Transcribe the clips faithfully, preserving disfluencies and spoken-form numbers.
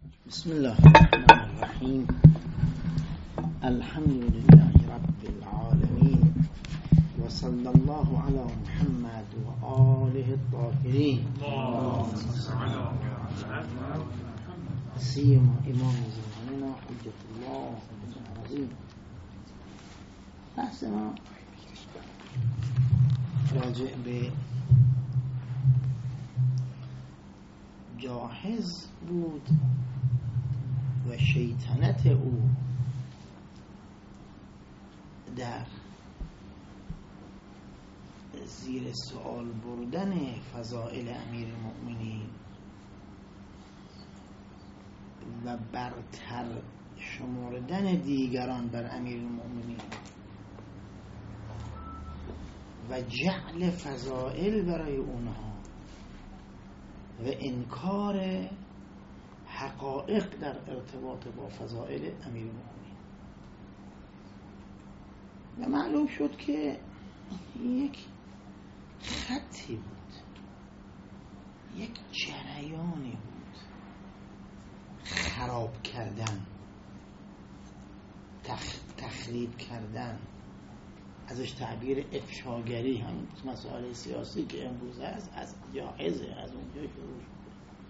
بسم الله الرحمن الرحیم. الحمد لله رب العالمین و صلی الله علی محمد و آله الطاهرین سیما امام زماننا حجت الله العظیم. بحث ما راجع به جاحظ بود و شیطنت او در زیر سوال بردن فضائل امیر المؤمنین و برتر شمردن دیگران بر امیر المؤمنین و جعل فضائل برای اونها و انکار حقایق در ارتباط با فضائل امیر المؤمنین. و معلوم شد که یک خطی بود، یک جریانی بود، خراب کردن، تخ... تخریب کردن، ازش تعبیر افشاگری، هم مسائل سیاسی که امروز هست از جاحظه، از اونجا شروع شد.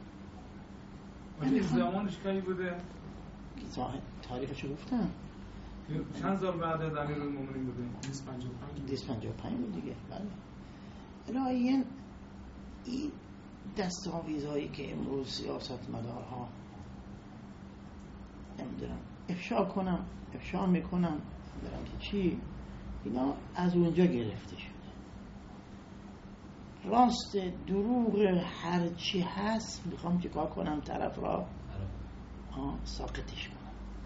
این زمانش کی بوده؟ تاریخشو گفتم چند سال بعد از امیرالمومنین بوده؟ دویست و پنجاه و پنج بود دیگه. بله. الان این دستاویزهایی که امروز سیاست مدارها نمیدونم افشا کنم افشا میکنم نمیدونم که چی، اینا از اونجا گرفته شده. راست دروغ هر چی هست میخوام چیکار کنم؟ طرف را آه ساقطش کنم.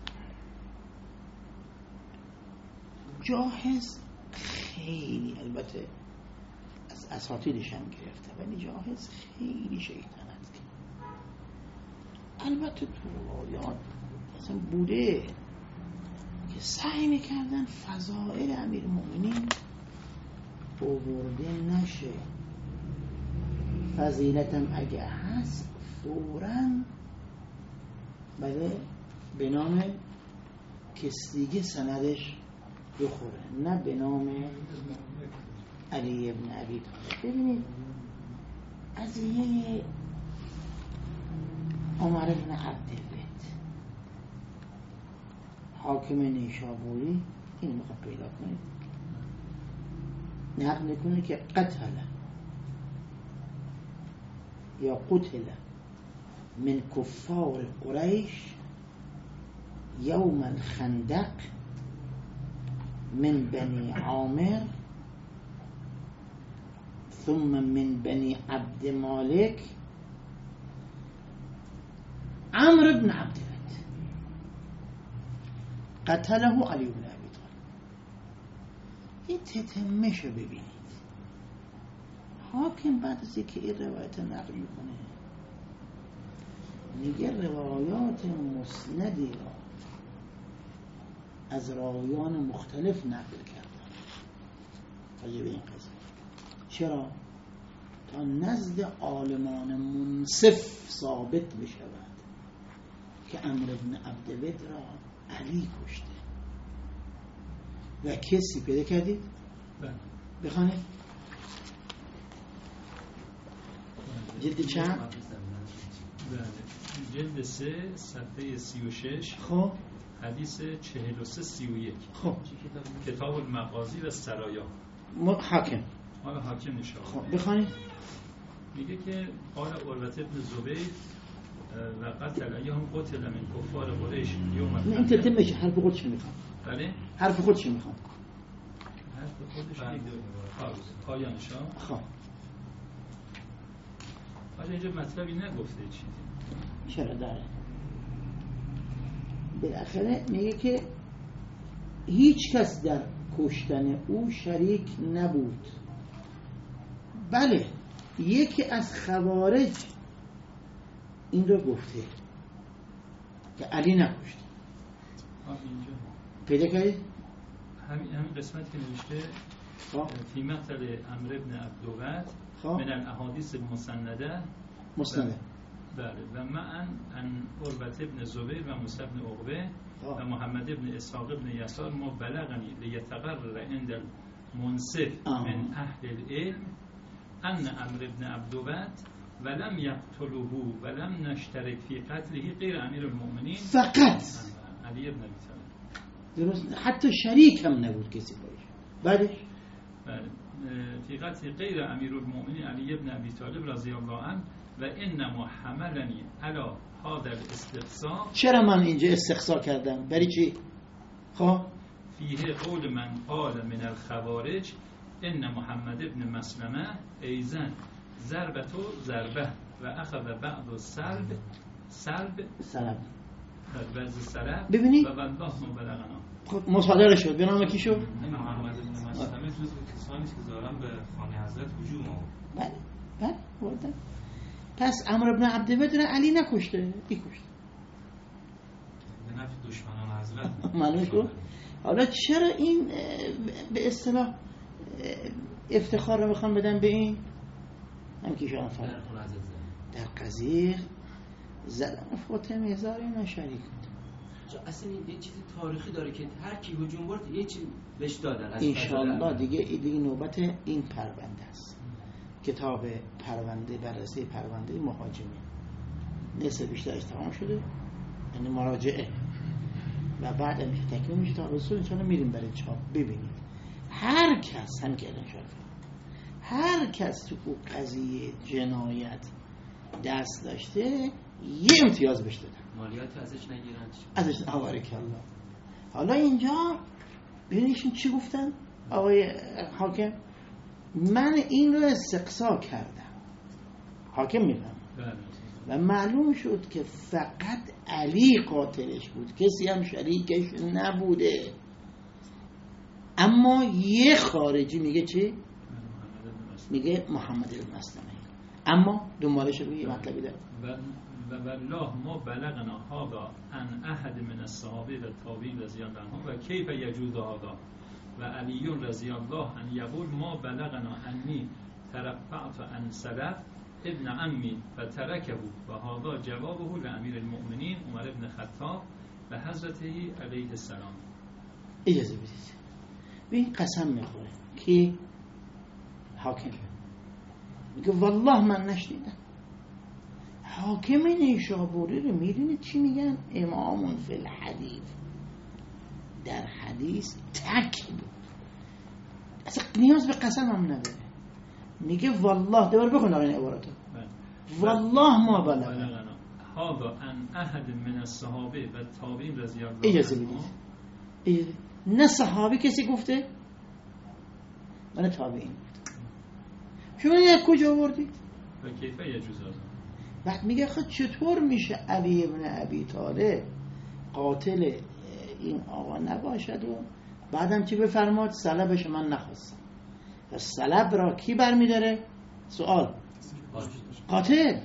جاحظ خیلی، البته از اساطیرش هم گرفته، ولی جاحظ خیلی شیطنت کرد. البته تو روایات اصلا بوده که سعی میکردن فضائل امیر المؤمنین آورده نشه. فضیلتم اگه هست فوراً بله به نام کس دیگه سندش بخوره، نه به نام علی ابن ابی طالب. ببینید قضیه عمر ابن عبدالبیت حاکم نیشابوری، این میخواد پیدا کنید، نقل میکنه که قتل یا قتل من کفار قریش یوم الخندق من بنی عامر ثم من بني عبد مالك عمرو بن عبدالبیت قتله علی بن ابی طالب. این تتمه‌شو ببینید. حاکم بعد از اینکه این روایت نقل میکنه میگه روایات مسندی را از راویان مختلف نقل کردن راجع به این قضیه. چرا؟ تا نزد عالمان منصف ثابت بشود که عمرو بن عبدالبیت را علی کشته. و کسی پیدا کردید؟ بخوانید جلد چند؟ جلد سه صفحه سی و شش، خب حدیث چهل و سه سی و یک. خب کتاب المغازی و سرایا، حاکم مال حاکم نشان. خب بخوانید. میگه که قال عروة بن زبیر و قتل ایهم قتل من کفار قریش یوم الخندق. این تتمه چه حرف خودش میخوام؟ بله حرف خودش میخوام. حرف خودش میگه پایانش ها. خب آجا اینجا مطلبی نگفته چیزی. چرا داره؟ بالاخره میگه که هیچ کس در کشتن او شریک نبود. بله یکی از خوارج این رو گفته که علی نکشت. پیدا کردید؟ همین همین قسمت که نوشته فی مقتل عمرو بن عبدالبیت من الاحادیث المسنده مسنده. بله و معن ان عروة ابن زبیر و موسی ابن عقبه و محمد ابن اسحاق ابن یسار ما بلغنی لیتقرر عند المنصف من اهل العلم ان عمرو ابن عبدوبت ولم یقتله ولم نشترک فی قتله غیر امیر المؤمنین فقط علی ابن ابی طالب. درست، حتی شریک هم نبود کسی باش. بعدش فی قتل غیر امیر المؤمنین علی ابن ابی طالب رضی الله عنه و انما حملنی علی هذا الاستقصاء. چرا من اینجا استقصا کردم؟ برای چی؟ خب فیه قول من قال من الخوارج ان محمد ابن مسلمه ایزن ضربتو ضربه و اخذ بعض السلب سلب سلام بعض السلب ببینی؟ و والله مبلغنا. خب مصادره شد. به نام کی شد؟ محمد ابن مسلمه جزو کسانی که ظاهرا به خانه حضرت هجوم آورد. بله بله بردن. پس عمرو بن عبدوبت را علی نکشته، ای کشته. به نفع دشمنان حضرت معلوم شد. حالا چرا این به اصطلاح افتخار رو میخوان بدن به این؟ هم که شما فرق در قضیه زدن فاطمه هزار اینا شریک بود. اصلا این یه چیزی تاریخی داره که هر کی هجوم برد یه چیز بهش دادن. انشاءالله دیگه دیگه نوبت این پرونده است. کتاب پرونده، بررسی پرونده مهاجمین نصف بیشترش تمام شده، یعنی مراجعه و بعد هم که تکمیل میشه تا رسول انشاءالله میریم برای چاپ. ببینید هر کس هم که الان شاید هر کس تو قضیه جنایت دست داشته یه امتیاز بهش دادن، مالیات ازش نگیرن ازش آوارک الله. حالا اینجا ببینیشون چی گفتن آقای حاکم؟ من این رو استقصا کردم، حاکم میفهم و معلوم شد که فقط علی قاتلش بود، کسی هم شریکش نبوده. اما یه خارجی میگه چی؟ میگه محمد بن مسلمه. اما دنبالش رو یه مطلبی داره و والله ما بلغنا هذا ان احد من الصحابه و تابعین رضی الله عنهم و کیف یجوز هذا و علی رضی الله عنه یقول ما بلغنا انی ترفعت عن سلف ابن عمی و ترکه و هذا جوابه لامیر المؤمنین عمر بن خطاب و حضرته علیه السلام. اجازه بدید این قسم میخوره که حاکم میگه والله من نشنیدم. حاکم نیشابوری رو میدونید چی میگن؟ امامون فی الحدیث، در حدیث تک بود، اصلا نیاز به قسم هم نداره. میگه والله، دوباره بخون این عباراتو، والله ما بلغنا هذا ان احد من الصحابه و تابعین رضی الله عنهم. اجازه بدید نه صحابی کسی گفته من تابعین گفته. شما این کجا آوردید؟ و کیف یجوز هذا. بعد میگه خود چطور میشه علی ابن ابی طالب قاتل این آقا نباشد و بعدم چی بفرماد؟ صلبش من نخواستم. و صلب را کی برمیداره؟ سوال قاتل.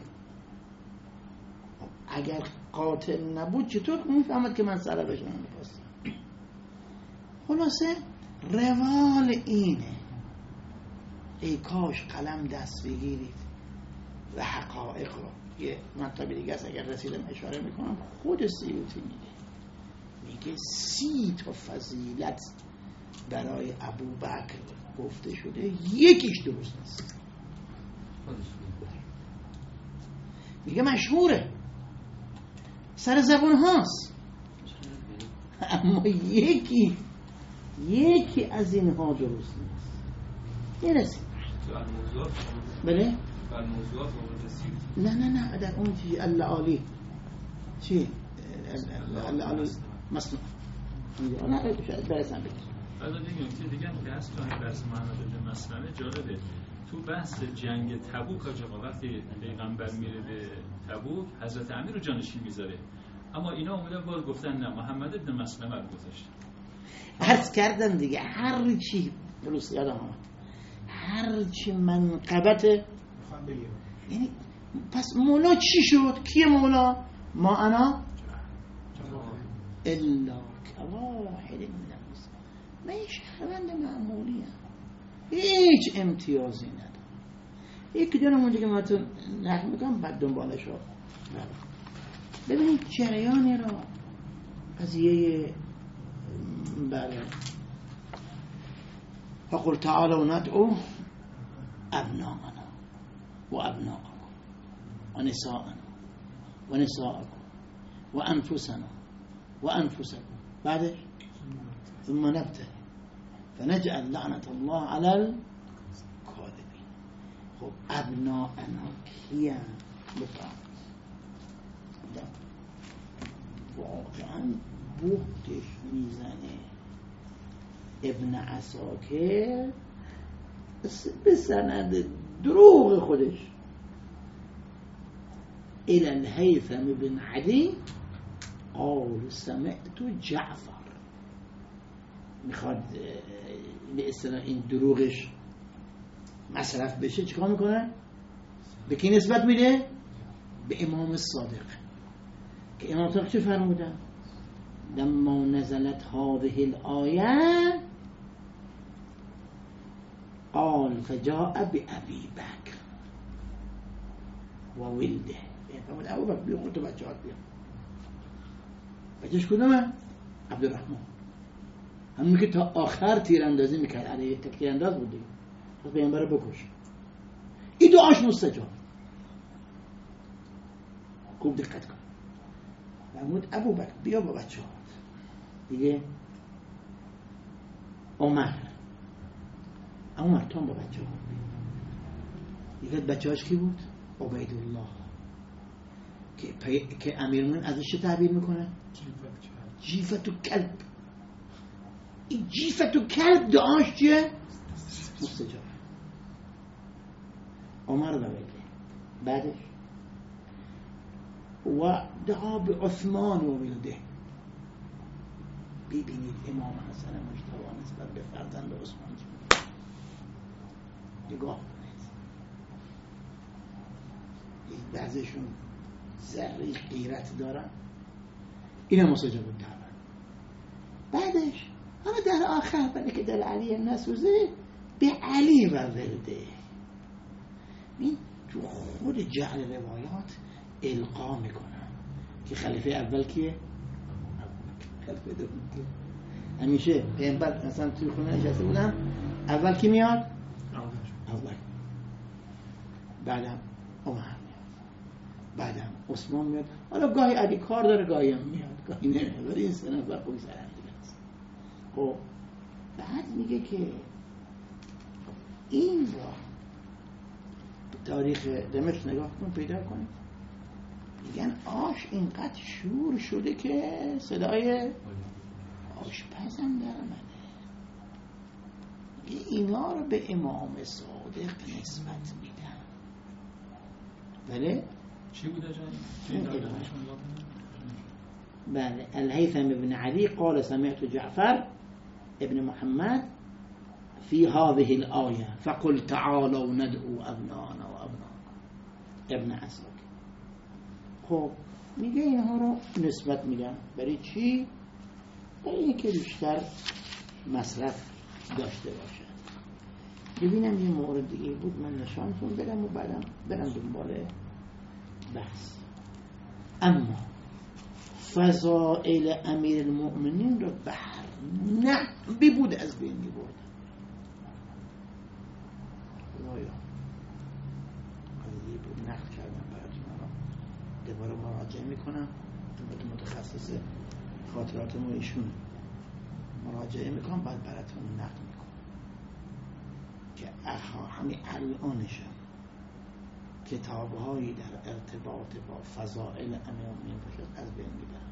اگر قاتل نبود چطور میفهمد که من صلبش من نخواستم؟ خلاصه روال اینه، ای کاش قلم دست بگیرید و حقایق رو. یه مطلب دیگه است اگر رسیدم اشاره میکنم، خود سیوطی میگه میگه سی تا فضیلت برای ابوبکر گفته شده، یکیش درست نیست. میگه مشهوره، سر زبون هاست، اما یکی یکی از اینها درست نیست. میرسیم بله؟ نه نه نه در اون چی اللعالی چی؟ اللعالی مصنوع نه شاید برسن بگیر. بعد دیگه نکته دیگه هم که هست تو همین بحث محمد بن مسلمه جالبه. تو بحث جنگ تبوک آقا وقتی پیغمبر میره به تبوک حضرت امیر رو جانشین میذاره، اما اینا اومدن بار گفتن نه محمد بن مسلمه رو گذاشتن. عرض کردم دیگه هر چی درست یادم آمد، هر چی منقبت یعنی پس مولا چی شد؟ کی مولا؟ ما انا الا کواحد من الناس. من شهروند معمولی هم، هیچ امتیازی ندارم. یکی دونم اونجا که من تو نقل میکنم بعد دنبالش رو ببینید جریانی را قضیه بله فقل تعالوا ندعو ابناءنا و ابناءکم و نساءنا و نساءکم و انفسنا و انفسکم بعدش ثم نبتهل فنجعل لعنة الله على الكاذبين. خب ابناءنا کیه؟ بفرمایید واقعا بوحتش میزنه ابن عساکر به سند دروغ خودش الى الهیثم بن علی قال سمعت جعفر، میخواد به اصطلاح این دروغش مصرف بشه چیکار میکنه؟ به کی نسبت میده؟ به امام صادق که امام صادق چه فرمودن؟ لما نزلت هذه الآیه قال فجاء بأبي بكر و ولده، فرمود ابو بکر بیا خودت بچه‌هات بیا. بچه‌ش کدومه؟ عبدالرحمن، همون که تا آخر تیراندازی میکرد علیه تیرانداز بود دیگه، پس پیامبر رو بکش. این دعاش مستجاب. خوب دقت کن. فرمود ابو بکر بیا با بچه‌هات دیگه. عمر عمر تو با بچه‌ها دیگه. بچه‌هاش کی بود؟ عبیدالله که پی... که امیرالمومنین ازش چه تعبیر میکنه؟ جیفت و کلب. این جیفت و کلب دعاش چیه؟ مستجاب. عمر و ویده بعدش و دعا به عثمان و ویده. ببینید امام حسن مجتبی نسبت به فرزند عثمان نگاه کنید، بعضیشون ذره غیرت دارن، اینا مستجاب الدعوه. بعدش اما در آخر برای که در علی نسوزه به علی و ولده. این تو خود جعل روایات القا میکنن که خلیفه اول کیه؟ خلیفه دوم کیه؟ همیشه پیامبر مثلا توی خونه نشسته بودن اول کی میاد؟ اول. بعدم عمر میاد، بعدم عثمان میاد. حالا گاهی علی کار داره گاهی هم میاد گاهی نمیاد، ولی این سه نفر خوبی سر هم دیگه است. خب بعد میگه که این را تاریخ دمشق نگاه کن پیدا کنید، میگن آش اینقدر شور شده که صدای آشپزم در آمده. اینا رو به امام صادق نسبت میدن. بله چی بوده جایی؟ بله الهیثم ابن علی قال سمعت جعفر ابن محمد في هذه الآية فقل تعالوا ندعو أبناءنا وأبناءكم ابن عساکر. خب میگه اینها رو نسبت میدن برای چی؟ برای اینکه بیشتر مصرف داشته باشد. ببینم یه مورد دیگه بود من نشانتون بدم و بعدم برم دنبال بحث. اما فضائل امیر المؤمنین رو بحر نحبی بود از بین می بردن. خدایا قضیه بود نقل کردم براتون رو دوباره مراجعه میکنم. متخصص خاطرات ما ایشون مراجعه میکنم بعد براتون نقل میکنم که اخا همین الانشم کتاب‌هایی در ارتباط با فضائل امیرالمومنین باشه از بین میبرن،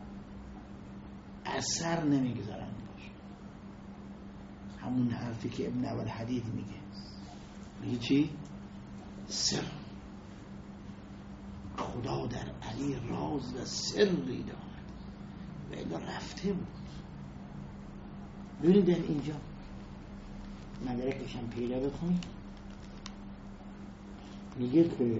اثر نمیگذارن باشه. همون حرفی که ابن اول حدید میگه میگه چی؟ سر. خدا در علی راز و سری دارد و الا رفته بود. ببینید در اینجا مدرکشم پیدا بکنید. میگه که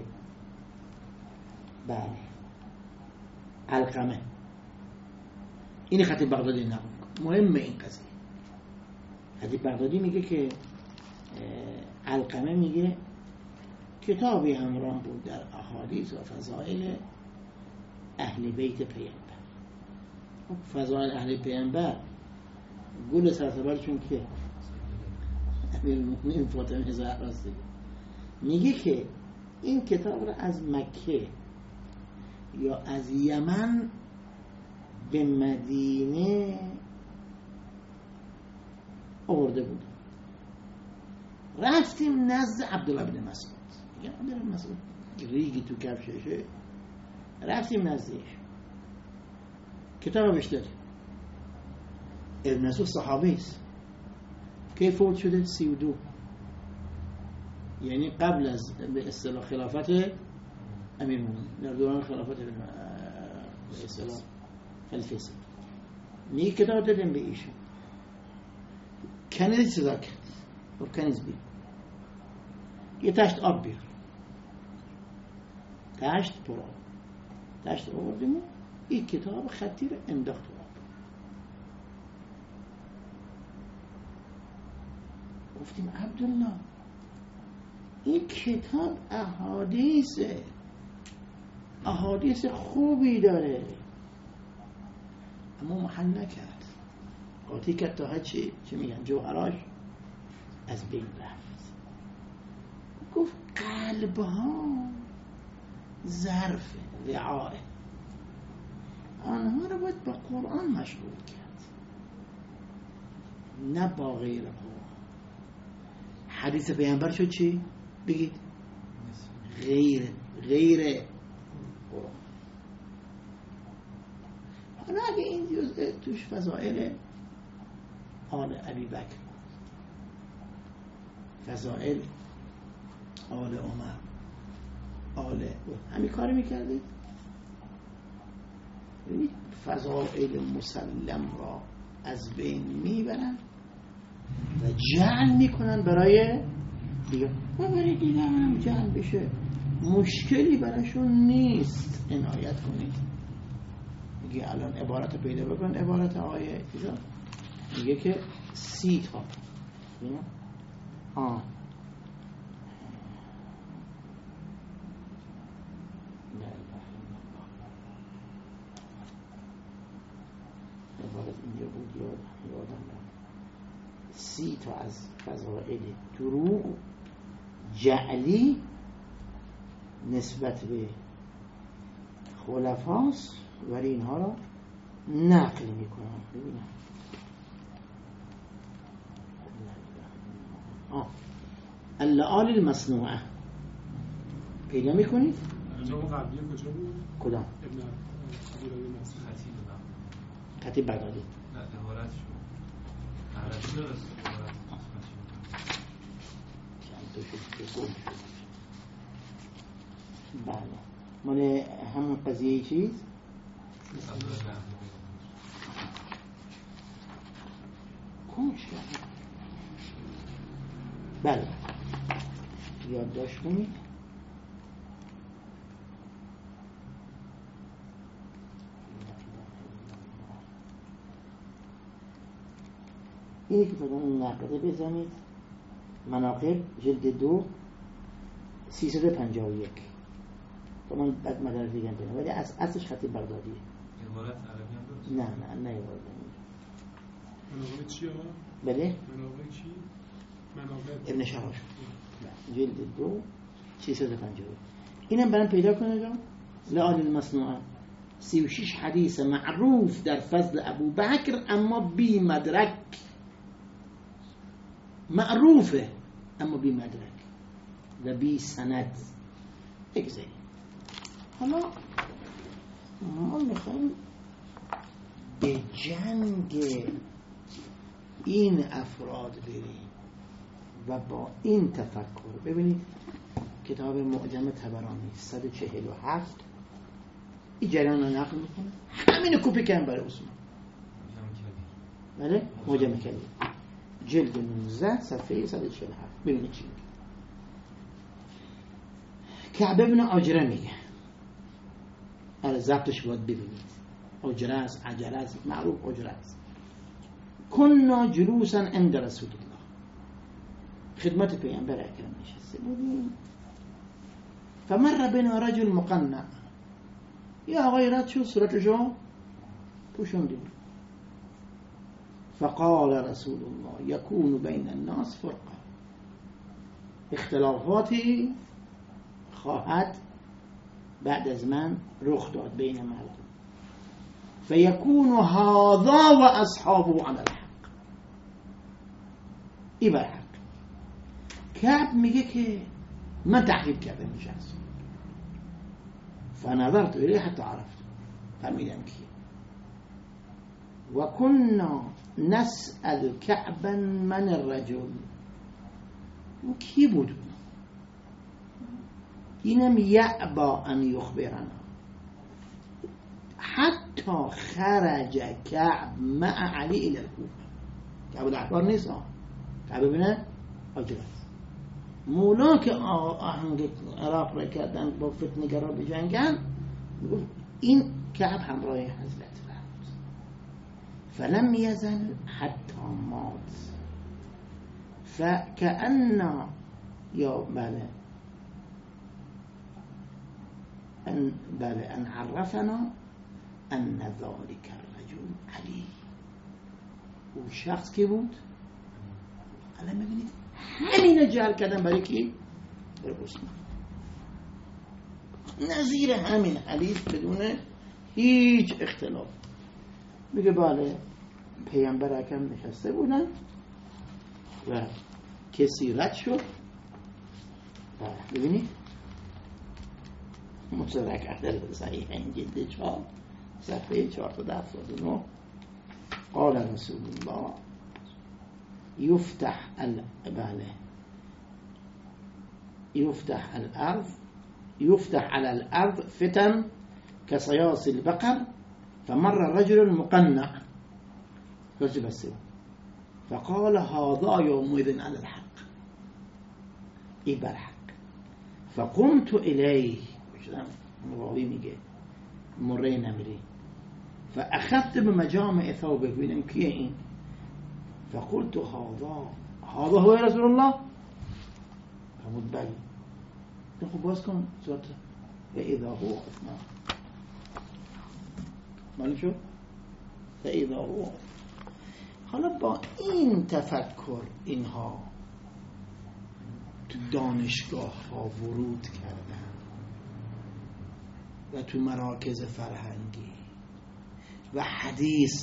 بله علقمه این خطیب بغدادی نقل میکنه. مهمه این قضیه. خطیب بغدادی میگه که علقمه میگه کتابی همراه بود در احادیث و فضائل اهل بیت پیامبر. فضائل اهل پیامبر گل سرسبرشون که امیرالمومنین فاطمه زهرا است. میگه که این کتاب را از مکه یا از یمن به مدینه آورده بود. رفتیم نزد عبدالله بن مسعود. میگه عبدالله بن مسعود ریگی تو کفششه. رفتیم نزدش، کتاب بهش دادیم. ابن مسعود صحابی است. کی فوت شده؟ سی و دو، یعنی قبل از به اصطلاح خلافت امیرالمومنین، در دوران خلافت به اصطلاح خلیفه سید. می کتاب دادیم به ایشون. کنیز صدا کرد، گفت کنیز بیا یه تشت آب بیار. تشت پر آب، تشت آوردیم، این کتاب خطی رو انداخت آب. گفتیم عبدالله این کتاب احادیثه، احادیث خوبی داره، اما محل نکرد، قاطی کرد تا هرچی چی میگن جوهراش از بین رفت. گفت قلبها ظرف وعاء، آنها رو باید با قرآن مشغول کرد، نه با غیر قرآن. حدیث پیامبر شد چی؟ بگید غیر غیر قرآن. حالا اگه این جزء توش فضائل آل ابی بکر، فضائل آل عمر، آل همین کار میکردید، ببینید فضائل مسلم را از بین میبرن و جعل میکنن برای دیگه، و برای دیگه هم جعل بشه، مشکلی براشون نیست. عنایت کنید. میگه الان عبارت پیدا بکن، عبارت آیه چیزا میگه که سی تا آه عبارت اینجا بود یادم رفت. سی تا از فضائل دروغ جعلی نسبت به خلفاست، ولی اینها را نقل میکنن. ببینم آه اللعال المصنوعه پیدا میکنید؟ جامع قبلیه کجا بود؟ کدام؟ ابن عبدالله مسعود خطیب بغدادی. نه عبارت شو عربی درست عبارت چند تا شد گم شد. بله مال همون قضیه چیز گم شد. بله یادداشت کنید. اینی که فقط این نقده بزنید، مناقب جلد دو سیصد و پنجاه و یک. تو من بعد مدار دیگه دارم، ولی از اصلش خطیب بغدادیه. عبارت عربی هم درست؟ نه نه نه عبارت مناقب چی آقا؟ بله؟ مناقب چی؟ مناقب ابن شهاش جلد دو سیصد و پنجاه و یک. اینم برام پیدا کنید. لعال المصنوعه سی و شش حدیث معروف در فضل ابو بکر، اما بی مدرک. معروفه اما بی مدرک و بی سند. بگذاریم حالا ما میخوایم به جنگ این افراد بریم و با این تفکر. ببینید کتاب معجم طبرانی صد و چهل و هفت این جریان رو نقل میکنه، همین کپی کردن برای عثمان. بله معجم کبیر جلد نوزده صفحه صد و چهل و هفت. ببینید چی میگه. کعب ابن عجره میگه، آره ضبطش باید ببینید، عجره است، عجله است، معروف عجره است. کنا جلوسا عند رسول الله، خدمت پیامبر اکرم نشسته بودیم. فمر بنا رجل مقنع، یه آقای رد شد صورتشو پوشوندی بود. فقال رسول الله یکون بین الناس فرقه، اختلافاتی خواهد بعد از من رخ داد بین مردم، فیکون هذا و اصحابه علی الحق، ای بر حق. کعب میگه که من تحقیق کردم این شخص، فنظرت الیه حتی عرفت، فهمیدم کیه. و کنا نسأل کعبا من الرجل، او کی بود؟ اینم یعبا ان یخبرنا، حتی خرج کعب مع علی الى الکوفه. کعب الاحبار نیست، کعب ابن عجرة مولا که آهنگ عراق را کردن با فتنگرا بجنگن، این کعب همراه حضرت رفت. فلم یزل حتی مات، فکأن یا بله ان بله ان عرفنا ان ذلك الرجل علی، اون شخص که بود الان ببینید همینه جعل کردن برای کی؟ برای عثمان. نظیر همین حدیث بدون هیچ اختلاف. میگه بله پیامبر اکرم نشسته بودن و کسی رد شد. ببینید مصرح کرده صحیح این جلد چهار صفحه چهارصد و هفتاد و نه. قال رسول الله يفتح الباله يفتح الأرض يفتح على الأرض فتن كصياص البقر، فمر الرجل مقنع رجل السوء فقال هذا يومئذ على الحق، إيه بالحق. فقمت إليه مراوي میگه مره نمیری، فأخذت بمجامع ثوبه، ببینم کیه این، فقلت هذا هذا هو رسول الله، فرمود بله. خب باز کن صورت، و اذا هو عثمان، معلوم شد و اذا هو. حالا با این تفکر اینها تو دانشگاه ها ورود کردن و تو مراکز فرهنگی و حدیث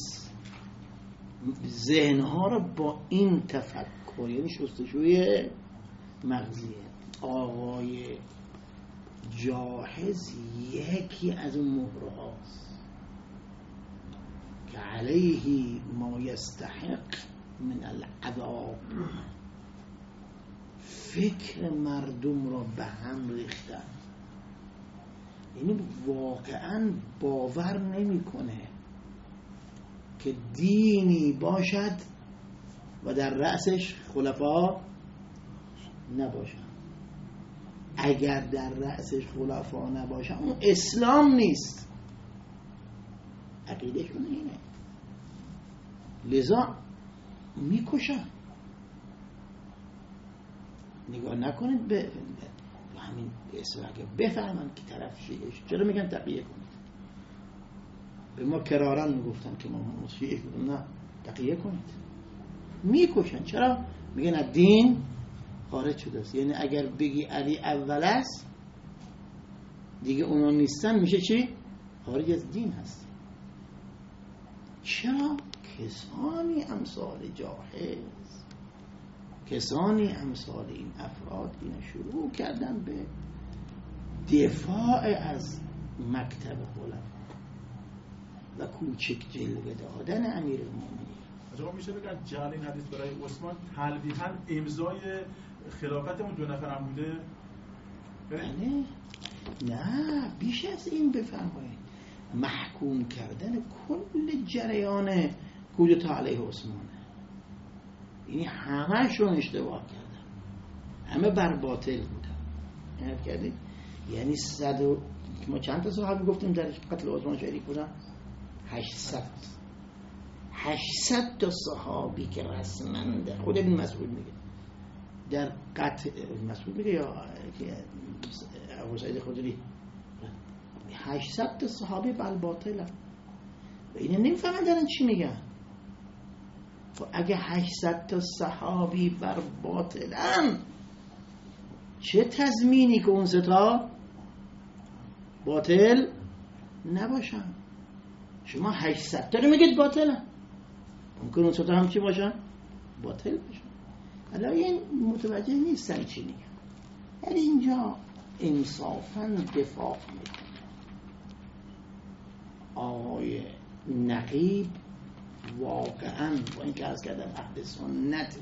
ذهنها رو با این تفکر، یعنی شستشوی مغزیه. آقای جاحظ یکی از اون مهره هاست که علیه ما یستحق من العذاب، فکر مردم را به هم ریختن. یعنی واقعا باور نمیکنه که دینی باشد و در رأسش خلفا نباشن. اگر در رأسش خلفا نباشن اون اسلام نیست، عقیدهشون اینه. لذا میکشن. نگاه نکنید به همین اسم، اگه بفهمن که طرف شیعه، چرا میگن تقیه کنید؟ به ما کرارن میگفتن که ما شیعه کنیم، نه تقیه کنید. میکشن. چرا؟ میگن از دین خارج شده است. یعنی اگر بگی علی اول است دیگه اونا نیستن، میشه چی؟ خارج از دین هست. چرا؟ کسانی امثال جاحظ، کسانی امثال این افراد اینا شروع کردن به دفاع از مکتب خلفا و کوچک جلوه دادن امیرالمومنین. آقا میشه بگن جعل این حدیث برای عثمان تلویحاً امضای خلافتمون دو نفرم بوده؟ بله. نه بیش از این بفرمایید، محکوم کردن کل جریان کودتا علیه عثمانه. یعنی همه‌شون اشتباه کردن، همه بر باطل بودن. یعنی کردید یعنی صد و ما چند تا صحابی گفتیم در قتل عثمان شریک بودن؟ هشتصد. هشتصد تا صحابی که رسما خود ابن مسعود میگه در قتل، مسعود میگه یا ابو سعید خدری، هشتصد تا صحابی بل باطلن و اینه نمیفهمن دارن چی میگن. خب اگه هشتصد تا صحابی بر باطلن چه تضمینی که اون ستا باطل نباشن؟ شما هشتصد تا رو میگید باطلن، ممکن اون ستا هم چی باشن؟ باطل باشن. حالا این متوجه نیستن چی میگن. یعنی اینجا انصافاً دفاع میکنه. آقای نقیب واقعاً با این که از کردم اهل سنت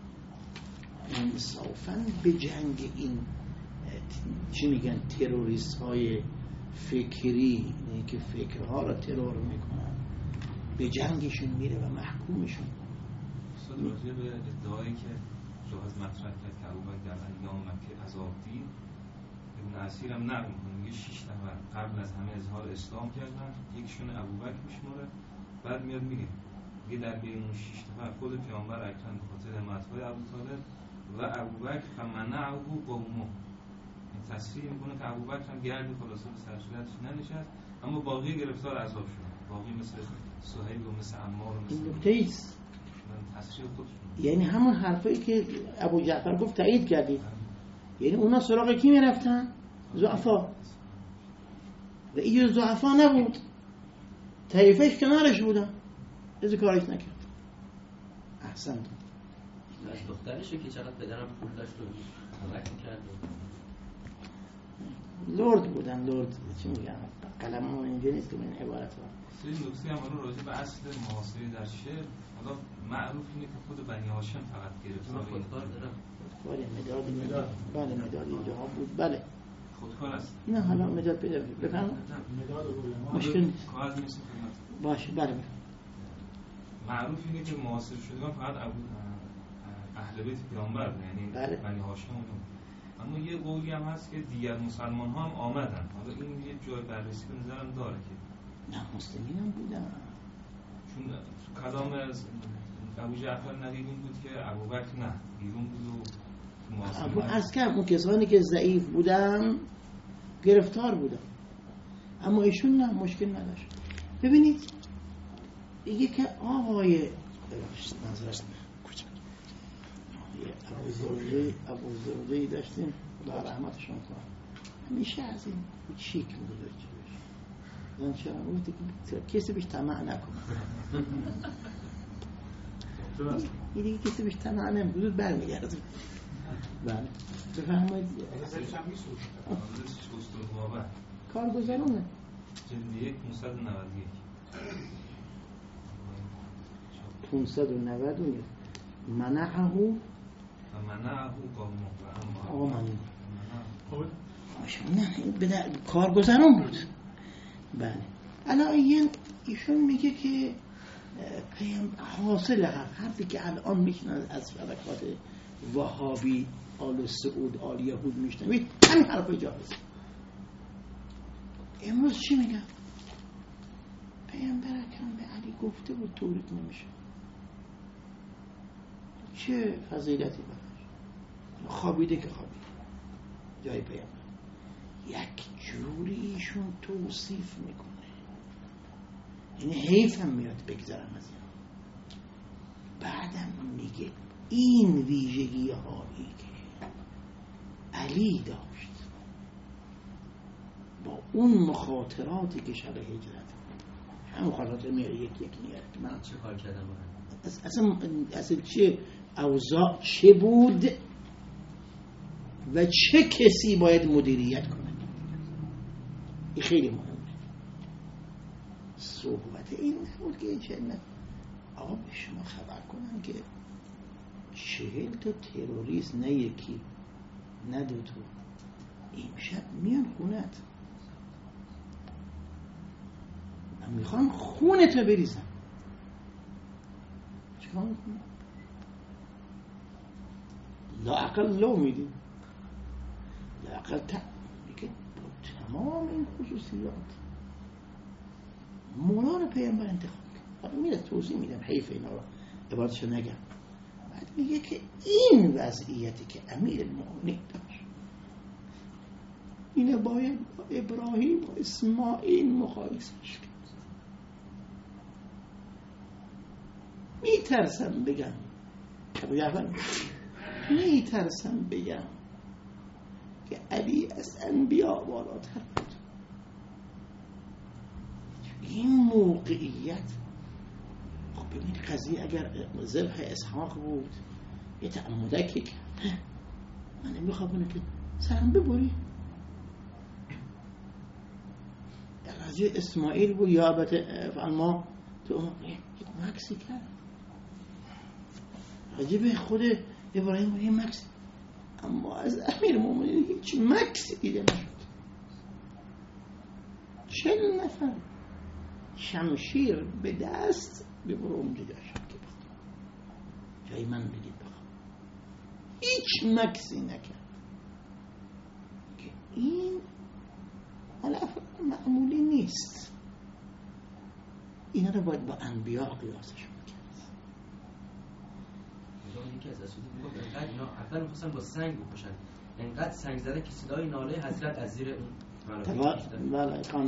انصافاً به جنگ این چی میگن تروریست های فکری که فکرها را ترور میکنن به جنگشون میره و محکومشون. استاد راجع به ادعایی که جواز مطرح کرد که ابوبکر در ایام مکه عذاب دید، ابن اسیر هم نقل میکنه میگه شش نفر قبل از همه اظهار اسلام کردن، یکیشون ابوبکر میشماره، بعد میاد میگه میگه در بین اون شش نفر خود پیامبر اکرم به خاطر حمایت‌های ابوطالب و ابوبکر فمنعه قومه، این تصریح میکنه که ابوبکر هم گردی خلاصه به سر صورتش ننشست اما باقی گرفتار عذاب شدن، باقی مثل صهیب و مثل عمار و مثل این نکته ایست. تصریح خودشون یعنی همون حرفایی که ابو جعفر گفت تایید کردید. یعنی اونا سراغ کی میرفتن؟ ضعفا. و این ضعفا نبود، طایفش کنارش بودن، از کارش نکرد. احسنت. از دخترشه که چقدر پدرم پول داشت و کمک میکرد. لرد بودن، لرد چی میگن؟ قلممون اینجا نیست که به این عبارت ها. سری نکته هم رو راجع به اصل معاصری در شعر، حالا معروف اینه که خود بنی هاشم فقط گرفتار خودکار دارم. بله مداد مداد بله مداد اینجا ها بود. بله خودکار است. نه حالا مداد پیدا بفهم مشکل نیست. کاغذ میشه باشه. بله معروف اینه که معاصر شدگان فقط ابو اهل بیت پیامبر، یعنی بله. بنی هاشم. اما یه قولی هم هست که دیگر مسلمان ها هم آمدن. حالا این یه جای بررسی به نظرم داره که نه مسلمین هم بودن، چون کلام از ابو جعفر نقیب این بود که ابوبکر نه بیرون بود و ابو از کم اون کسانی که ضعیف بودن گرفتار بودن، اما ایشون نه مشکل نداشت. ببینید دیگه که آقای نظرش ابو زرقی ابو زرقی داشتیم خدا رحمتشون کنه، همیشه از این چیک میگذاشت من چرا گفتی که کسی بهش طمع نکنه. این دیگه کسی بهش طمع نمیکنه برمیگرده. بله بفرمایید. کارگزارونه جلد یک پانصد و نود و یک پانصد و نود و یک منعه و منعه قومه آمنی نه کارگزارون بود. بله الان ایشون میگه که حاصل حرفی که الان میشنن از فلکات وهابی آل سعود آل یهود میشنوید همین حرف جایز. امروز چی میگن؟ پیامبر اکرم به علی گفته بود تولید نمیشه، چه فضیلتی براش؟ خوابیده که خوابیده جای پیامبر. یک جوری ایشون توصیف میکنه، یعنی حیف هم میاد بگذارم از این. بعدم میگه این ویژگی هایی که علی داشت با اون مخاطراتی که شب هجرت هم مخاطرات میاره یک یک میاره من چه کار کردم اصلا اصلا چه اوضاع چه بود و چه کسی باید مدیریت کنه، این خیلی مهمه. صحبت این نبود که چند آقا به شما خبر کنم که چهل تا تروریست نه یکی نه دوتا امشب میان خونت، من میخوام خونت رو بریزم. چیکار میکنم؟ لااقل لو میدیم، لااقل تا میگه تمام این خصوصیات مولا رو پیامبر انتخاب کرد. میره توضیح میدم حیف اینا رو عبارتشو نگم. بعد میگه که این وضعیتی که امیر المؤمنین داشت اینه باید با ابراهیم و اسماعیل مقایسش کرد. میترسم بگم میترسم بگم که علی از انبیا بالاتر بود. این موقعیت خب ببین قضیه اگر ذبح اسحاق بود یه تعمدکی کرد، من نمیخوام که سرم ببری. در قضیه اسماعیل بود یا البته ما تو یک مکسی کرد. عجیبه خود ابراهیم بود یه مکس، اما از امیر مومنین هیچ مکسی دیده نشد. چل نفر شمشیر به دست ببرو اونجا شد که بخوام جای من بگید بخوام، هیچ مکسی نکرد. که این حالا معمولی نیست، اینا رو باید با انبیا قیاسش کرد. یکی از اساتید میگفت انقدر اینا اول می‌خواستن با سنگ بکشن، انقدر سنگ زدن که صدای ناله حضرت از زیر توا بله کان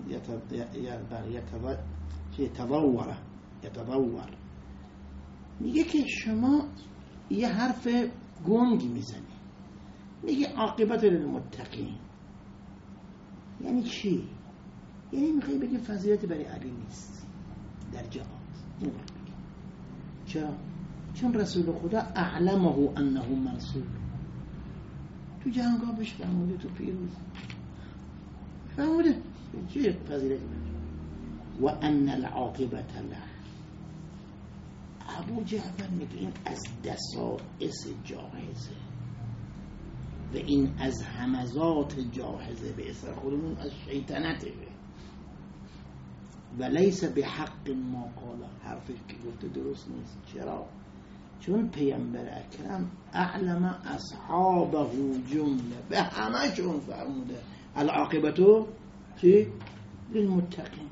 یتواره یتواره میگه که شما یه حرف گنگ میزنی، میگه عاقبت للمتقین. یعنی چی؟ یعنی میخوای بگی فضیلت برای علی نیست در جهاد. این وقت بگی چرا؟ چون رسول خدا اعلمه انه منصور، تو جنگا بهش فرموده، تو پیروز فرموده چی فضیلت و ان العاقبت له. ابو جعفر میگه این از دسائس جاهزه و این از همزات جاهزه، به اصطلاح خودمون از شیطنته و لیس به حق ما قال. حرفی که گفته درست نیست. چرا؟ چون پیامبر اکرم اعلم اصحابه جمله، به همه چون فرموده العاقبتو چی؟ للمتقین.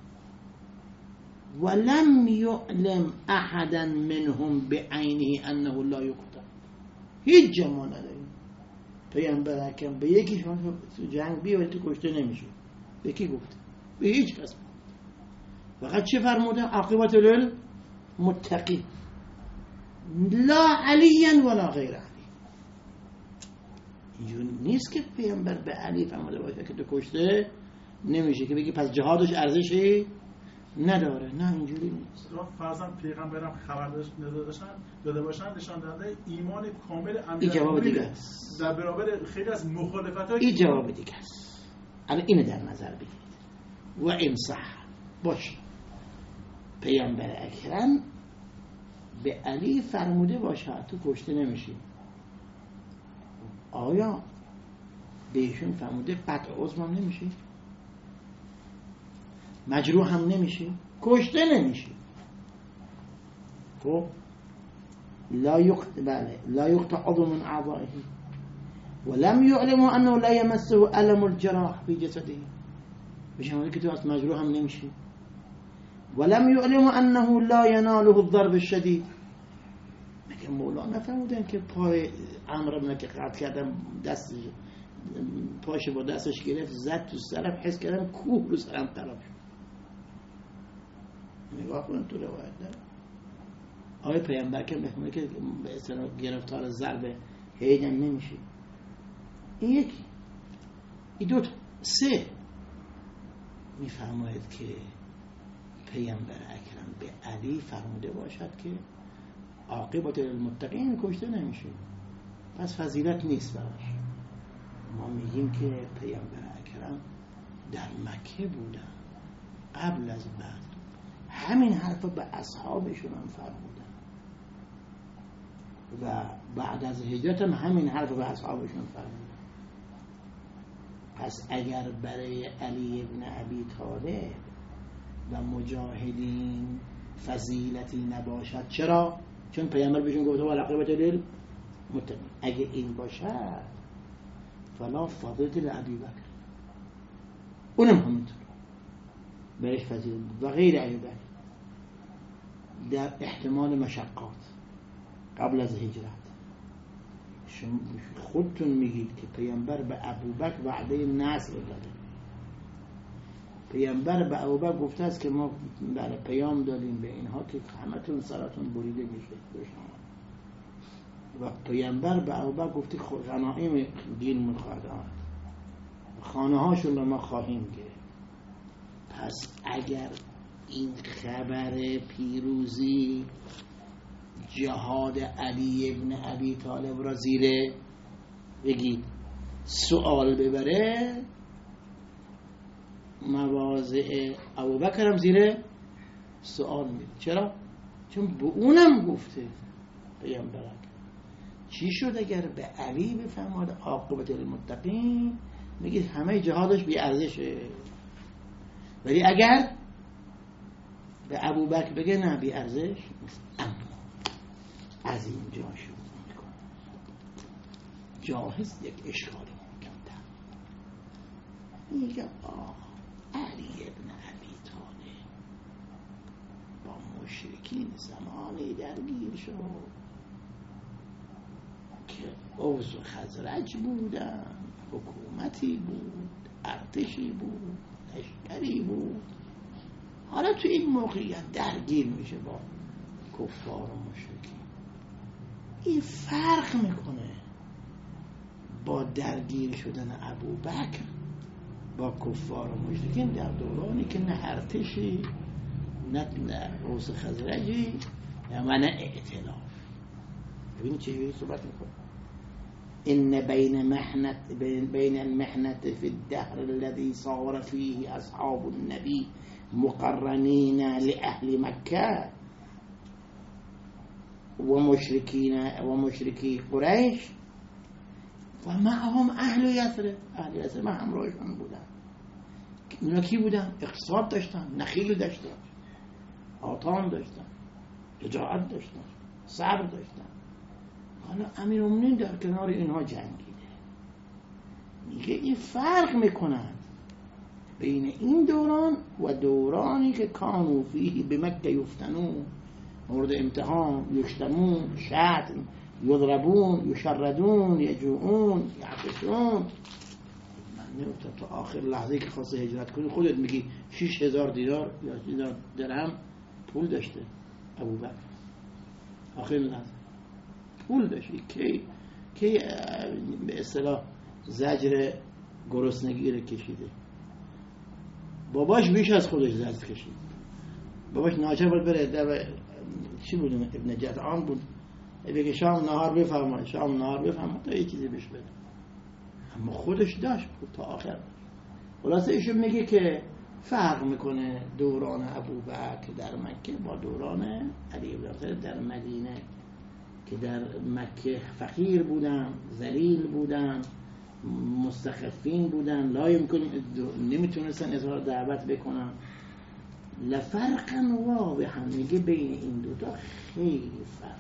ولم یعلم احدا منهم بعینه انه لا یقتل. هیچ جمع نداریم پیامبر اکرم به یکی شما تو جنگ بیا ولی تو کشته نمیشه. به کی گفته؟ به هیچ کس. فقط چه فرموده؟ عاقبت للمتقین لا علیا ولا غیر علی. اینجور نیست که پیامبر به علی فرموده باشه که تو کشته نمیشه که بگی پس جهادش ارزشی نداره. نه اینجوری نیست. فرضاً پیغمبرم خبر داشتن داده باشن نشان دهنده ایمان کامل امیر. این جواب دیگه است در برابر خیلی از مخالفت‌های. این جواب دیگه است. الان اینو در نظر بگیرید. و امصح باشه پیامبر اکرم به علی فرموده باشه تو کشته نمیشی، آیا بهشون فرموده قطع عضو هم نمیشی، مجروح هم نمیشی، کشته نمیشی؟ خب لا یقت بله لا یقطع عضو من اعضائه ولم یعلموا انه لا یمسه الم الجراح فی جسده. بهشون که تو از مجروح هم نمیشی. ولم یعلموا انه لا یناله الضرب الشدید. مگه مولا نفهمودن که پای عمرو بن که قطع کردن دست پاش با دستش گرفت زد تو سرم، حس کردم کوه رو سرم طرف شد. نگاه کنن تو روایت داره آقای پیامبر که بفهمه که به اصطلاح گرفتار ضرب هیدن نمیشه. این یکی. این دو تا. سه میفرماید که پیامبر اکرم به علی فرموده باشد که عاقبت المتقین کشته نمیشه، پس فضیلت نیست براش. ما میگیم که پیامبر اکرم در مکه بودن قبل از بعد همین حرف به اصحابشون هم فرمودن و بعد از هجرت هم همین حرف به اصحابشون فرمودن. پس اگر برای علی ابن ابی طالب و مجاهدین فضیلتی نباشد، چرا؟ چون پیامبر بهشون گفته والعاقبت للمتقین. اگه این باشد فلا فضیلت لابی بکر، اونم همینطور برش فضیلت و غیر ابی بکر در احتمال مشقات قبل از هجرت شما خودتون میگید که پیامبر به ابوبکر وعده نصر داده. پیامبر به ابوبکر گفته است که ما برای پیام دادیم به اینها که همتون سرتون بریده میشه به شما. و پیامبر به ابوبکر گفته غنایم دین میخواد، خانه هاشون رو ما خواهیم گرفت. پس اگر این خبر پیروزی جهاد علی ابن ابی طالب را زیر بگید سوال ببره، مواضع ابوبکر هم زیر سوال میره. چرا؟ چون به اونم گفته پیامبر چی شد اگر به علی بفرماد عاقبت المتقین، میگید همه جهادش بی ارزشه، ولی اگر به ابوبکر بگه نه بی ارزش، اما از اینجا شروع میکنه جاهز یک اشکال محکم‌تر میگه آه علی ابن ابی طالب با مشرکین زمانی درگیر شد که اوس و خزرج بودن، حکومتی بود، ارتشی بود، لشکری بود. حالا تو این موقعیت درگیر میشه با کفار و مشرکین. این فرق میکنه با درگیر شدن ابوبکر با کفار و مشرکین در دورانی که نه ارتشی نه اوس و خزرجی و نه ائتلاف. ببین چه صحبت میکنه. إن بين محنة بين المحنة في الدهر الذي صار فيه أصحاب النبي مقرنين لأهل مكة ومشركين ومشركي قريش ومعهم أهل يثرب. أهل يثرب معهم روشون بودن. اونا کی بودن؟ اقتصاد داشتن، نخیل داشتن، آتان داشتن، شجاعت داشتن، صبر داشتن. حالا امیرالمومنین در کنار اینها جنگیده. میگه این فرق میکنند بین این دوران و دورانی که کانو فیه به مکه یفتنون، مورد امتحان، یشتمون، شتم، یضربون، یشردون، یجوعون، یعطشون. من نمیتونم تا آخر لحظه که خواسته هجرت کنی خودت میگی شش هزار دینار یا شش هزار درهم پول داشته ابوبکر. آخر لحظه پول داشتی که که به اصطلاح زجر گرسنگی رو کشیده. باباش بیش از خودش زجر کشید. باباش ناچار بود بره در چی بود ابن جدعان بود بگه شام نهار بفرمایید، شام نهار بفرمایید تا یه چیزی بهش بده، اما خودش داشت بود تا آخر. خلاصه ایشون میگه که فرق میکنه دوران ابوبکر در مکه با دوران علی بن ابی طالب در مدینه که در مکه فقیر بودن، ذلیل بودن، مستخفین بودن، لا یمکن نمیتونستن اظهار دعوت بکنن. لفرقا واضحا میگه بین این دوتا خیلی فرق.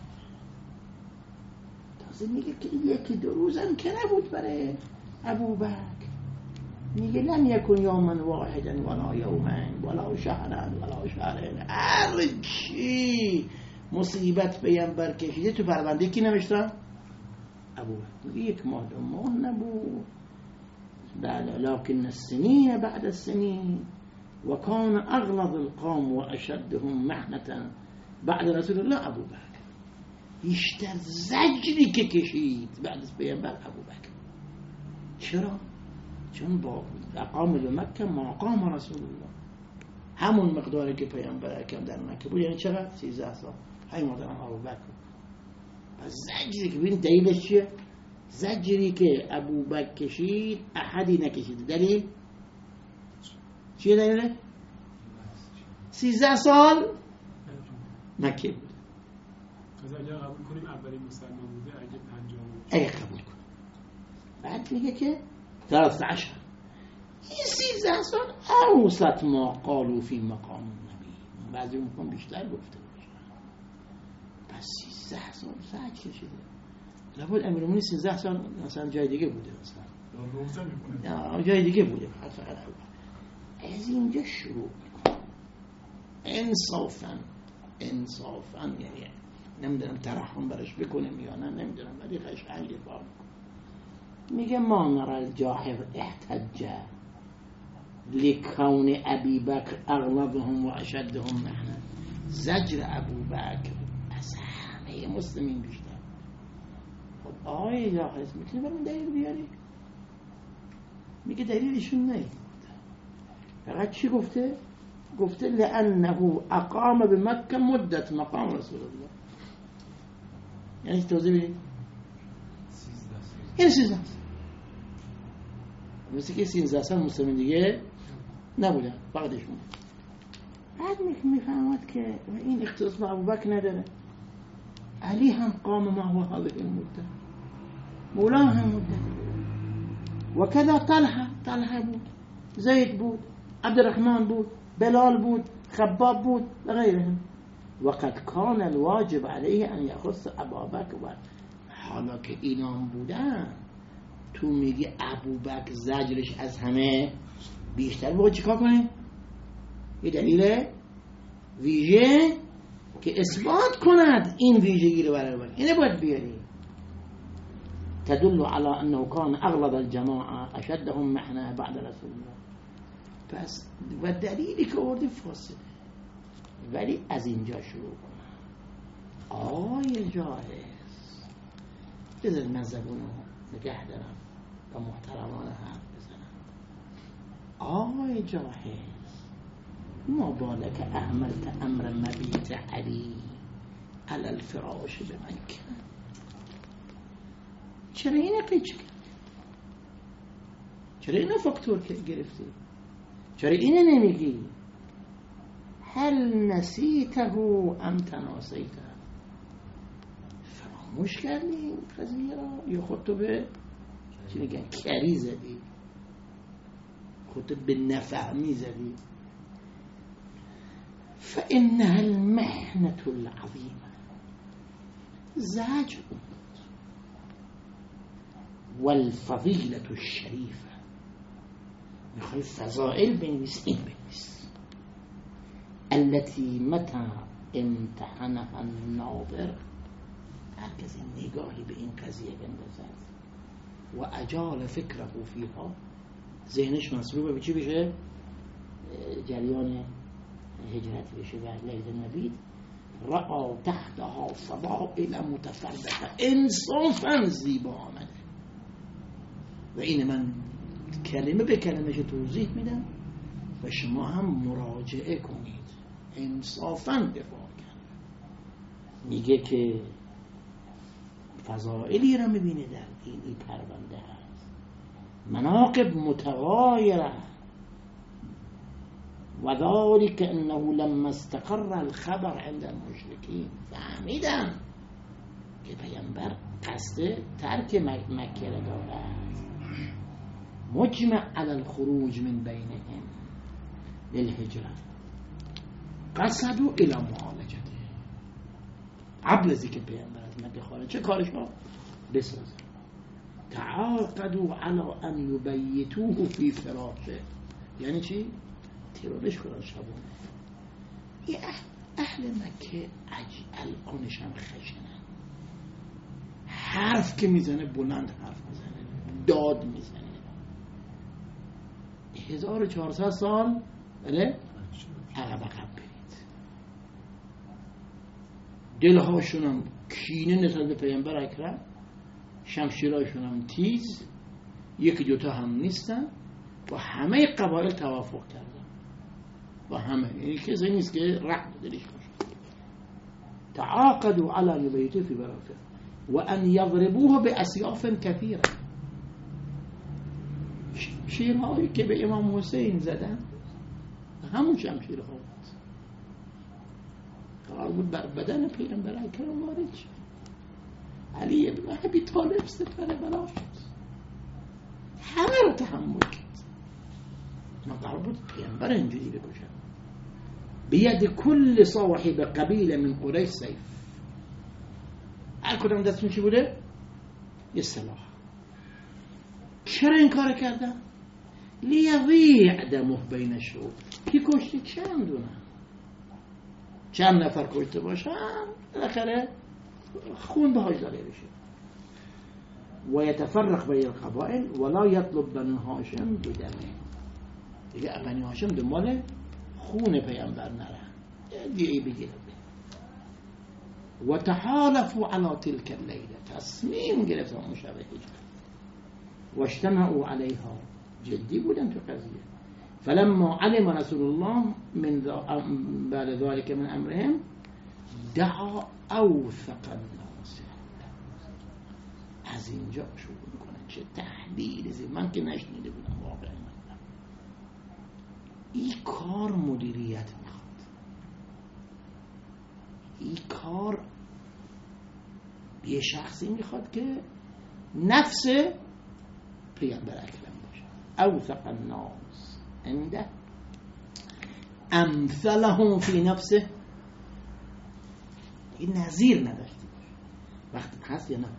تازه میگه که یکی دو روزم که نبود برای ابوبکر. میگه لم یکن یوما واحدا ولا یومین ولا شهرا ولا شهرین. هر چی مصیبت پیامبر کشیده تو پرونده کی نوشتن؟ ابوبکر. یک ماه دو ماه نبود. بله لكن السنين بعد السنين وكان اغلظ القوم واشدهم محنة بعد رسول الله ابوبکر. بیشتر زجری که کشید بعد از پیامبر ابوبکر. چرا؟ چون با اقام مکه مقام رسول الله همون مقداری که پیامبر اکرم در مکه بود، یعنی چقدر؟ سیزده سال. همین مقدار ابوبکر. پس زجری که ببین دلیلش چیه؟ زجری که ابوبکر کشید احدی نکشید. دلیل چیه دلیله؟ سیزده سال مکه بود. از اگر قبول کنیم اولین مسلمان بوده، اگه پنجاه اگه قبول کنیم بعد میگه که ثلاث عشر این سیزده سال اوسط ما قالو فی مقام نبی. بعضی ممکن بیشتر گفته باشه. پس سیزده سال زجر کشیده. لابد امیرالمومنین سیزده سال مثلا جای دیگه بوده، مثلا روزه میکنه جای دیگه بوده. از اینجا شروع میکنه انصافا انصافا یعنی نمیدونم ترحم برش بکنیم یا نه نمیدونم، ولی قشنگ دفاع میگه ما نرى الجاحظ احتج لکون ابی بکر اغلبهم و اشدهم محنه. زجر ابو بکر از همه مسلمین بیشتر. خب آقای جاحظ میتونی برام دلیل بیاری؟ میگه دلیلشون نه، فقط چی گفته؟ گفته لأنه اقام بمکه مدت مقام رسول الله. یعنی توضیح بدید. این سیزده مثل که سیزده سال مسلمین دیگه نبودن، فقطشون. بعد میفهمد که این اختصاص با ابوبکر نداره. علی هم قام معه هذه المدة، مولا هم مدة، وكذا طلحه طلحه بود، زید بود، عبدالرحمن بود، بلال بود، خباب بود و غیرهم. وقد كان الواجب عليه ان يخص ابابکر. و حالا که اینام بودن تو میگی ابوبکر زجرش از همه بیشتر بود، چیکار کنه؟ یه دلیل ویژه که اثبات کند این ویژگی رو برای باید اینه باید بیاری. تدل على انه كان اغلب الجماعه اشدهم محنه بعد رسول الله. پس و دلیلی که آورده فاسده، ولی از اینجا شروع کنم. آی جاهز بذار من زبونو نگه دارم و محترمانه حرف بزنم. آی جاهز ما بالك اهملت امر مبیت علی علی الفراش بمکه. چرا اینه پیچ کرد؟ چرا اینه فاکتور که گرفتی؟ چرا اینه نمیگی؟ هل نسیته ام تناسیته؟ فراموش کردی این قضیه را یا خودتو به چی میگن کری زدی؟ خودتو به نفهمی زدی؟ فإنها المحنة العظيمة. زجر والفضيلة الشريفة. میخوای فضائل بنویس، این بنویس. التي متى امتحنها الناظر، هر کسی نگاهی به این قضیه بندازد و اجال فکره فیها، ذهنش مصروف به چی بشه؟ جریان هجرت بشه و لیل نبید. رأى تحتها فضائل متفرقه، انصافا زیبا آمده. و این من کلمه به کلمه توضیح میدم و شما هم مراجعه کنید. انصافا دفاع کرد. میگه که فضائلی را میبینه در این ای پرونده هست، مناقب متغایره. و ذلك انه لما استقر الخبر عند المشركين، فهمیدن که پیامبر قصد ترک مکه را دارد. مجمع على الخروج من بينهم للهجرة، قصدوا الى معالجته. قبل از اینکه پیامبر از مکه خارج چه کارش ها بسازن؟ تعاقدوا على ان يبيتوه في فراشه. یعنی چی؟ تیرانش کنن شبونه. این اهل مکه الانش هم خشنن، حرف که میزنه بلند حرف میزنه، داد میزنه. هزار و چهارصد سال بله عقب عقب برید. دلهاشون هم کینه نسبت به پیامبر اکرم، شمشیرهاشون هم تیز، یکی دوتا هم نیستن و همه قبایل توافق کردن و همه، یعنی کسی نیست که رحم دلش باشه. تعاقدوا على یبیتوه فی برافه و ان یضربوه باسیاف کثیره. شیرهایی که به امام حسین زدن همون شمشیرها بود، قرار بود بر بدن پیامبر اکرم وارد شد. علی ابن ابی طالب سپر بلا شد، همه رو تحمل کرد. ما قرار بود پیامبر اینجوری بکشن. بید کل صاحب قبیله من قریش سیف. هر کدام دستون چی بوده؟ یه سلاح. چرا این کار کردن؟ لیضیع دمه بین الشعوب. کی کشتی؟ چند دونن، چند نفر کشته باشن بالاخره خون بهاش داره بشه. و یتفرق بین القبائل ولا یطلب بنی هاشم بدمه، دیگه بنی هاشم دنبال خون پیامبر نرن، دیگه بگیره. و تحالفوا علی تلک اللیله، تصمیم گرفتن اون شب هجرت. و اجتمعوا علیها، جدی بودن تو قضیه. فلما علم رسول الله من بعد ذلك من امرهم دعا اوثق الناس. از اینجا شروع میکنه چه تحلیل زی، من که نشنیده بودم واقعا. این کار مدیریت میخواد، این کار یه شخصی میخواد که نفس پیامبر اکرم باشه. اوثق الناس عنده امثلهم فی نفسه، این نظیر نداشتی وقت هست یا نه؟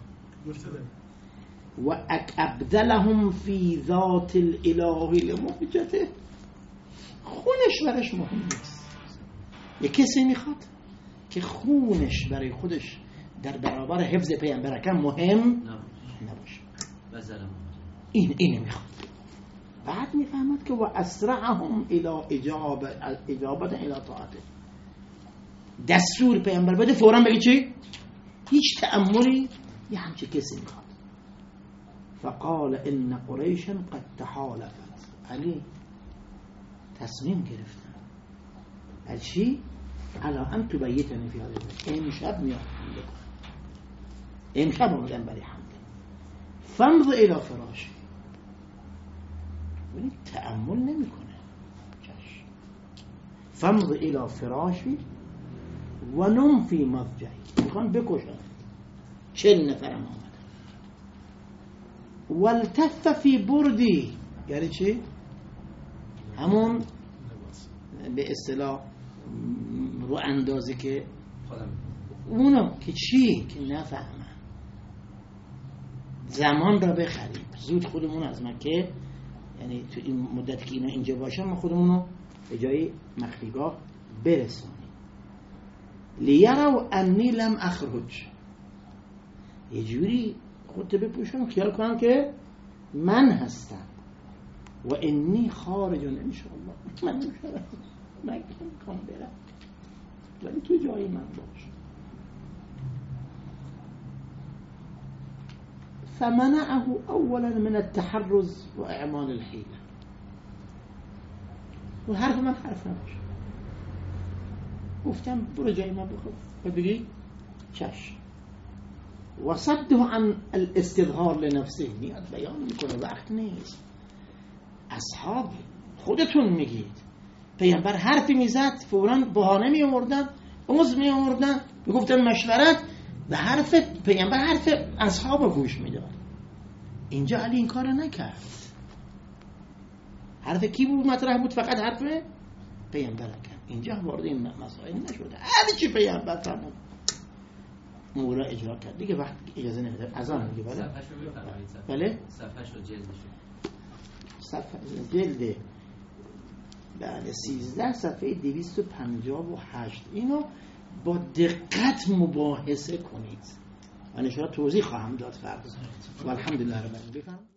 و ابدلهم فی ذات الاله لمحجته، خونش برش مهم نیست. یه کسی میخواد که خونش برای خودش در برابر حفظ پیامبر اکرم مهم نباشه. این اینه میخواد. بعد میفهمد که و اسرعهم الى اجابه اجابت الى طاعته، دستور پیامبر بده فوراً بگی چی؟ هیچ تأملی. یه همچه کسی میخواد. فقال ان قریشا قد تحالفت، علی تصمیم گرفتن. از چی؟ علا ان تبیتنی فی هذا، امشب میاد حمله کن، امشب آمدن برای حمله. فمض الى فراشی، ولی تأمل نمی کنه. فمض الى فراشی و نم فی مضجعی، میخوان بکشن. چل نفرم آمدن. والتف فی بردی، یعنی چی؟ همون به اصطلاح رو اندازه که اونو که چی؟ که نفهمن. زمان را بخریم زود خودمون از مکه، یعنی تو این مدت که اینا اینجا باشن ما خودمونو به جای مخفیگاه برسونیم. لیروا انی لم اخرج، یه جوری خودت بپوشون خیال کنم که من هستم. و انی خارج ان شاء الله، من نمیشم من میخوام برم ولی تو جای من باش. فمنعه اولا من التحرز و اعمال الحیله، و حرف من حرف نباشه. گفتم برو جای من بخور و بگی چشم. و صده عن الاستظهار لنفسه، میاد بیان میکنه وقت نیست. اصحاب خودتون میگید پیامبر حرفی میزد فوراً بهانه می آوردن، عذر می آوردن، میگفتن مشورت، و حرف پیامبر حرف اصحاب گوش میداد. اینجا علی این کار نکرد. حرف کی بود مطرح بود؟ فقط حرف پیامبر کرد. اینجا وارد این مسائل نشده. هر چی پیامبر فرمود مولا اجرا کرد دیگه. وقت اجازه نمیده اذان میگه. بله بله صفحه‌شو جلدشو صفحه جلد بله سیزده صفحه دویست و پنجاه و هشت. اینو با دقت مباحثه کنید. من اشاره توضیح خواهم داد فردا. والحمدلله رب العالمین.